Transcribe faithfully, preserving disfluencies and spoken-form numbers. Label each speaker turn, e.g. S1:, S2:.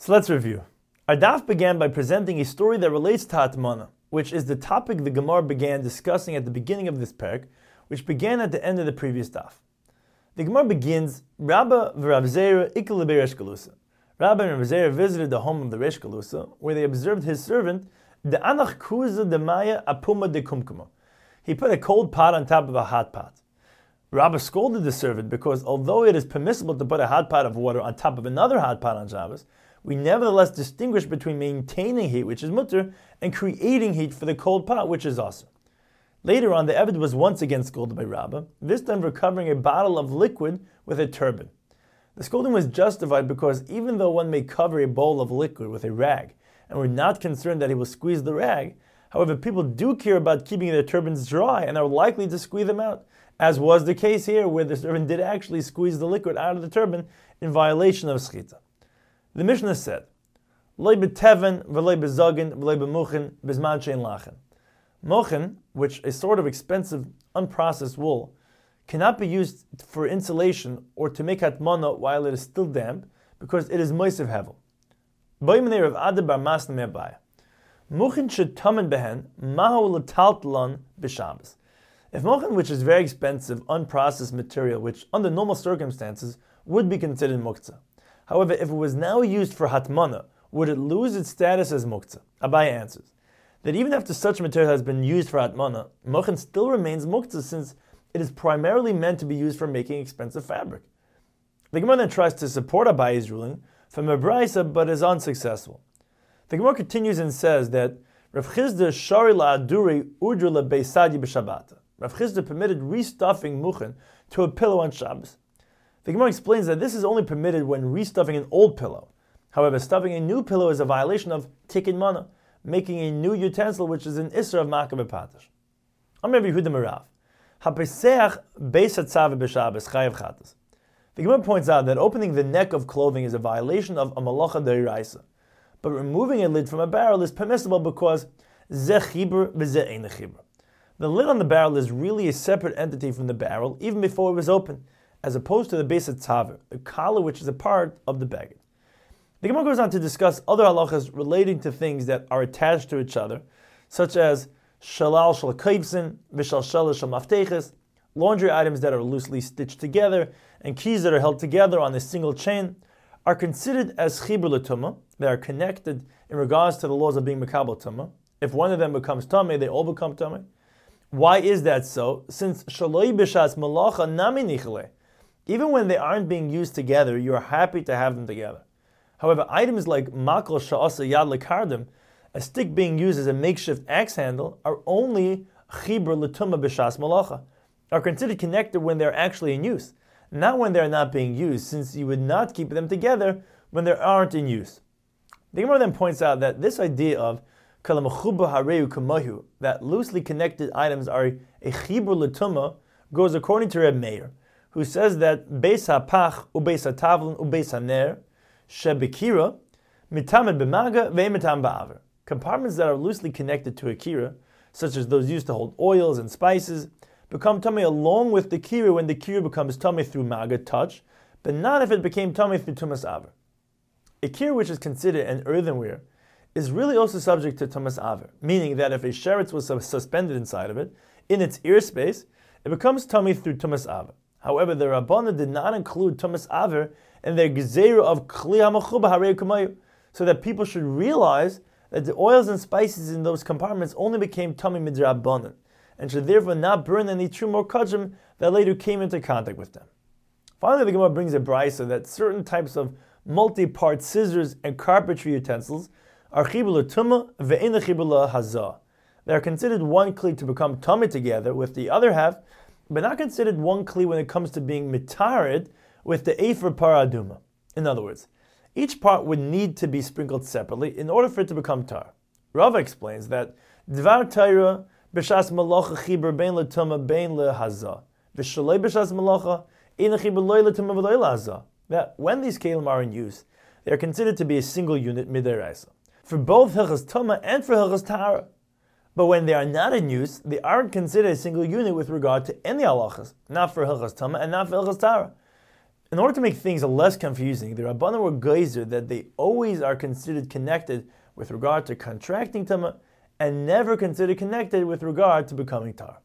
S1: So let's review. Our daf began by presenting a story that relates to Hatmana, which is the topic the Gemara began discussing at the beginning of this parak, which began at the end of the previous daf. The Gemara begins, Rabba v'Rav Zera ikal Resh Galusa. Rabba and Rav Zera visited the home of the Resh Galusa, where they observed his servant, the Anach Kuza de Maya Apuma de Kumkuma. He put a cold pot on top of a hot pot. Rabba scolded the servant because although it is permissible to put a hot pot of water on top of another hot pot on Shabbos, we nevertheless distinguish between maintaining heat, which is mutter, and creating heat for the cold pot, which is asur. Later on, the Eved was once again scolded by Rabba, this time for covering a bottle of liquid with a turban. The scolding was justified because even though one may cover a bowl of liquid with a rag, and we're not concerned that he will squeeze the rag, however, people do care about keeping their turbans dry and are likely to squeeze them out, as was the case here, where the servant did actually squeeze the liquid out of the turban in violation of schita. The Mishnah said, Loi beteven, v'loi bezogin, v'loi bemuchin, bizman shein lachen. Mochin, which is a sort of expensive, unprocessed wool, cannot be used for insulation or to make hatmana while it is still damp, because it is moisev hevel. Boimenei Rav Ada bar Masna me'abaya. Mochin should tamen behen, mahu l'taltalon b'Shabbos. If mochin, which is very expensive, unprocessed material, which under normal circumstances would be considered muktzah. However, if it was now used for hatmana, would it lose its status as muktzah? Abaya answers that even after such material has been used for hatmana, mochin still remains muktzah since it is primarily meant to be used for making expensive fabric. The Gemara then tries to support Abaye's ruling from a brayso, but is unsuccessful. The Gemara continues and says that Rav Chizda shari la'aduri udru le'beisadi b'Shabbata. Rav Chizda permitted restuffing mochin to a pillow on Shabbos. The Gemara explains that this is only permitted when restuffing an old pillow. However, stuffing a new pillow is a violation of tikkun mana, making a new utensil, which is an isser of makah b'patash. Amar Yehuda Merav, hapeseach beis hatzav b'Shabbos chayav chatas. The Gemara points out that opening the neck of clothing is a violation of a malacha d'oraisa, but removing a lid from a barrel is permissible because zeh chibur v'zeh ein chibur. The lid on the barrel is really a separate entity from the barrel, even before it was opened, as opposed to the beis hatzav, the collar which is a part of the baggage. The Gemara goes on to discuss other halachas relating to things that are attached to each other, such as shalal shel kaivsin, v'shal shalish shel mafteches, laundry items that are loosely stitched together, and keys that are held together on a single chain, are considered as chibur l'tumah. They are connected in regards to the laws of being mekabel tumah. If one of them becomes tameh, they all become tameh. Why is that so? Since shaloi b'shas malacha nami nichle, even when they aren't being used together, you are happy to have them together. However, items like makol sha'asa yad lekardim, a stick being used as a makeshift axe handle, are only chibur l'tumah b'shas malacha, are considered connected when they are actually in use, not when they are not being used, since you would not keep them together when they aren't in use. The Gemara then points out that this idea of kalamechuba hareu kamahu, that loosely connected items are a chibur l'tumah, goes according to Reb Meir, who says that beis hapach ubeis hatavlin ubeis haner shebekira mitamed b'maga ve'mitam ba'aver. Compartments that are loosely connected to a kira, such as those used to hold oils and spices, become tummy along with the kira when the kira becomes tummy through maga, touch, but not if it became tummy through tumas aver. A kira which is considered an earthenware is really also subject to tumas aver, meaning that if a sheretz was suspended inside of it, in its ear space, it becomes tummy through tumas aver. However, the Rabbana did not include tumas aver in their gezerah of kli hamachuba harei kumayu, so that people should realize that the oils and spices in those compartments only became tummy midrabbanan, and should therefore not burn any trum or kajim that later came into contact with them. Finally, the Gemara brings a brayso that certain types of multi-part scissors and carpentry utensils are chibur l'tumah ve'ein chibur l'hazah. They are considered one kli to become tummy together with the other half, but not considered one kli when it comes to being mitarid with the efer paraduma. In other words, each part would need to be sprinkled separately in order for it to become tar. Rava explains that dvar Torah b'shas malacha chibur bein l'tumah bein l'hazah v'shalei b'shas malacha ein chibur loy l'tumah v'loy l'hazah. That when these kelim are in use, they are considered to be a single unit midiraisa for both hilchas tumah and for hilchas tahara. But when they are not in use, they aren't considered a single unit with regard to any halachas, not for hilchas tumah and not for hilchas tahara. In order to make things less confusing, the Rabbanan were geyser that they always are considered connected with regard to contracting Tama and never considered connected with regard to becoming Tar.